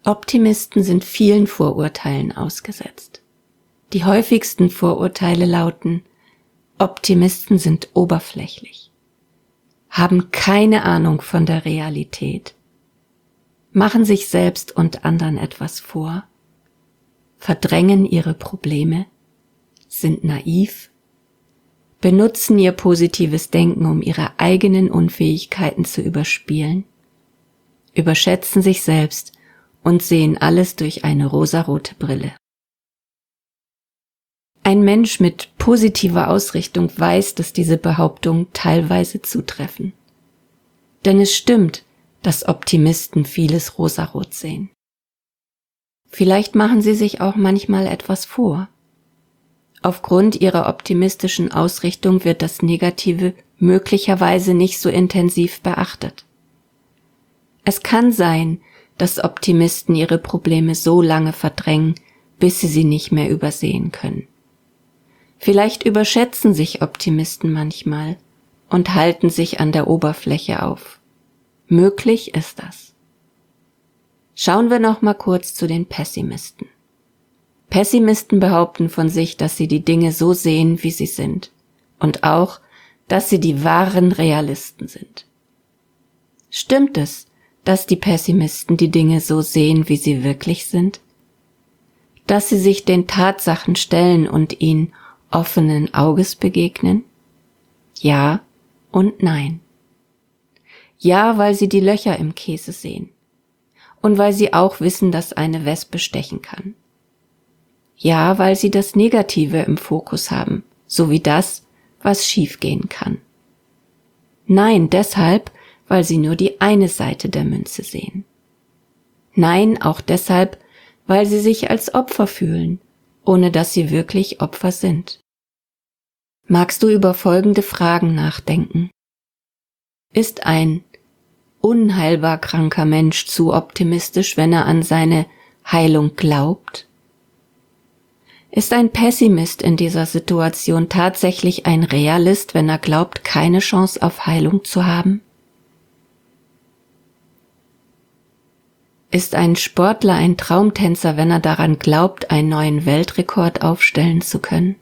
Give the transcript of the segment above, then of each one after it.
Optimisten sind vielen Vorurteilen ausgesetzt. Die häufigsten Vorurteile lauten: Optimisten sind oberflächlich, haben keine Ahnung von der Realität, machen sich selbst und anderen etwas vor, verdrängen ihre Probleme, sind naiv, benutzen ihr positives Denken, um ihre eigenen Unfähigkeiten zu überspielen, überschätzen sich selbst und sehen alles durch eine rosarote Brille. Ein Mensch mit positiver Ausrichtung weiß, dass diese Behauptungen teilweise zutreffen. Denn es stimmt, dass Optimisten vieles rosarot sehen. Vielleicht machen sie sich auch manchmal etwas vor. Aufgrund ihrer optimistischen Ausrichtung wird das Negative möglicherweise nicht so intensiv beachtet. Es kann sein, dass Optimisten ihre Probleme so lange verdrängen, bis sie nicht mehr übersehen können. Vielleicht überschätzen sich Optimisten manchmal und halten sich an der Oberfläche auf. Möglich ist das. Schauen wir noch mal kurz zu den Pessimisten. Pessimisten behaupten von sich, dass sie die Dinge so sehen, wie sie sind, und auch, dass sie die wahren Realisten sind. Stimmt es, dass die Pessimisten die Dinge so sehen, wie sie wirklich sind? Dass sie sich den Tatsachen stellen und ihnen offenen Auges begegnen? Ja und nein. Ja, weil sie die Löcher im Käse sehen und weil sie auch wissen, dass eine Wespe stechen kann. Ja, weil sie das Negative im Fokus haben, sowie das, was schiefgehen kann. Nein, deshalb, weil sie nur die eine Seite der Münze sehen. Nein, auch deshalb, weil sie sich als Opfer fühlen, ohne dass sie wirklich Opfer sind. Magst du über folgende Fragen nachdenken? Ist ein unheilbar kranker Mensch zu optimistisch, wenn er an seine Heilung glaubt? Ist ein Pessimist in dieser Situation tatsächlich ein Realist, wenn er glaubt, keine Chance auf Heilung zu haben? Ist ein Sportler ein Traumtänzer, wenn er daran glaubt, einen neuen Weltrekord aufstellen zu können?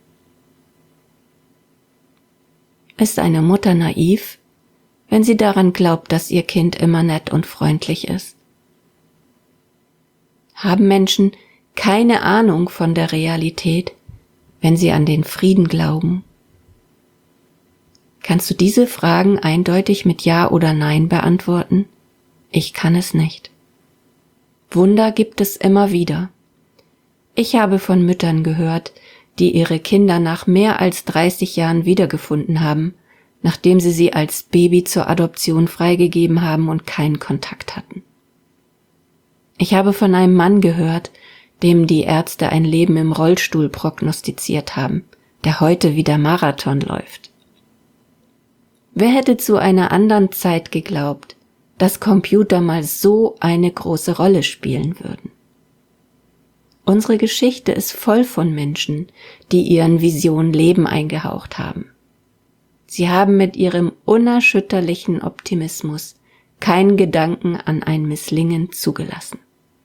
Ist eine Mutter naiv, wenn sie daran glaubt, dass ihr Kind immer nett und freundlich ist? Haben Menschen keine Ahnung von der Realität, wenn sie an den Frieden glauben? Kannst du diese Fragen eindeutig mit Ja oder Nein beantworten? Ich kann es nicht. Wunder gibt es immer wieder. Ich habe von Müttern gehört, die ihre Kinder nach mehr als 30 Jahren wiedergefunden haben, nachdem sie als Baby zur Adoption freigegeben haben und keinen Kontakt hatten. Ich habe von einem Mann gehört, dem die Ärzte ein Leben im Rollstuhl prognostiziert haben, der heute wieder Marathon läuft. Wer hätte zu einer anderen Zeit geglaubt, dass Computer mal so eine große Rolle spielen würden? Unsere Geschichte ist voll von Menschen, die ihren Visionen Leben eingehaucht haben. Sie haben mit ihrem unerschütterlichen Optimismus keinen Gedanken an ein Misslingen zugelassen.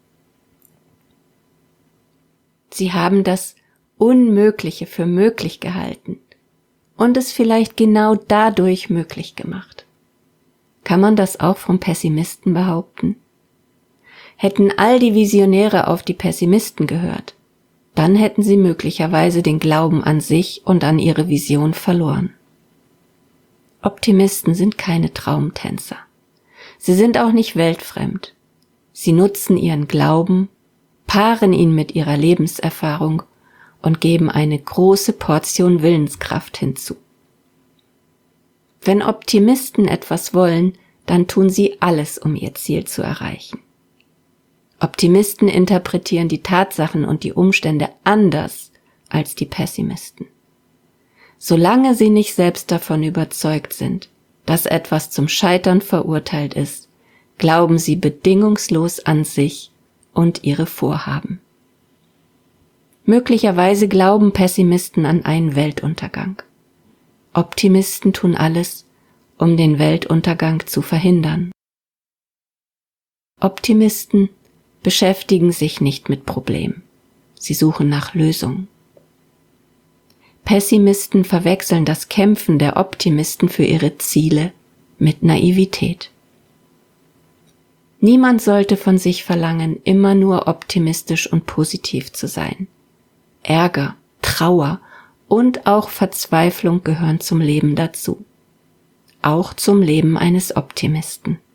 Sie haben das Unmögliche für möglich gehalten und es vielleicht genau dadurch möglich gemacht. Kann man das auch vom Pessimisten behaupten? Hätten all die Visionäre auf die Pessimisten gehört, dann hätten sie möglicherweise den Glauben an sich und an ihre Vision verloren. Optimisten sind keine Traumtänzer. Sie sind auch nicht weltfremd. Sie nutzen ihren Glauben, paaren ihn mit ihrer Lebenserfahrung und geben eine große Portion Willenskraft hinzu. Wenn Optimisten etwas wollen, dann tun sie alles, um ihr Ziel zu erreichen. Optimisten interpretieren die Tatsachen und die Umstände anders als die Pessimisten. Solange sie nicht selbst davon überzeugt sind, dass etwas zum Scheitern verurteilt ist, glauben sie bedingungslos an sich und ihre Vorhaben. Möglicherweise glauben Pessimisten an einen Weltuntergang. Optimisten tun alles, um den Weltuntergang zu verhindern. Optimisten beschäftigen sich nicht mit Problemen. Sie suchen nach Lösungen. Pessimisten verwechseln das Kämpfen der Optimisten für ihre Ziele mit Naivität. Niemand sollte von sich verlangen, immer nur optimistisch und positiv zu sein. Ärger, Trauer und auch Verzweiflung gehören zum Leben dazu. Auch zum Leben eines Optimisten.